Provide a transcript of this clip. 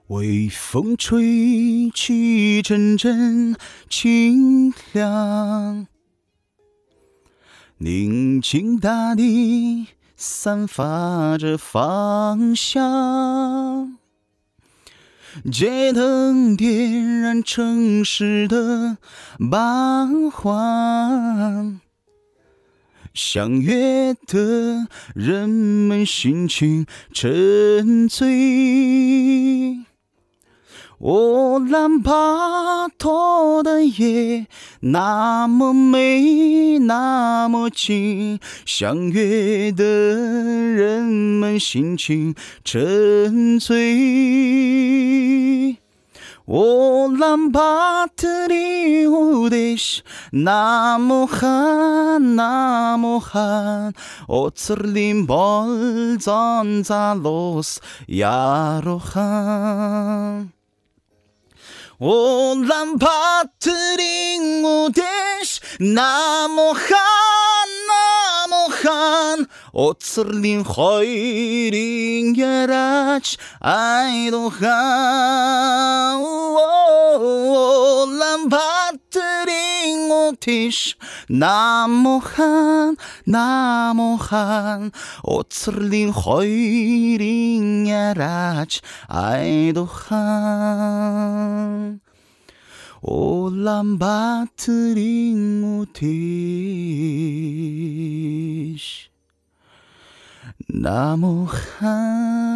微风吹起阵阵清凉，宁静大地散发着芳香，街灯点燃城市的繁华，相约的人们心情沉醉。蓝巴托的夜那么美那么静，相约的人们心情沉醉。蓝巴特里乌德什那么寒那么寒，茨林波赞扎罗斯亚罗汗。蓝巴特林乌德什那么寒那么寒，茨林海林亚拉奇爱罗汗。蓝巴特林乌德什那么寒那么寒，茨林海林亚拉奇爱罗汗。蓝巴特林乌德什那么寒。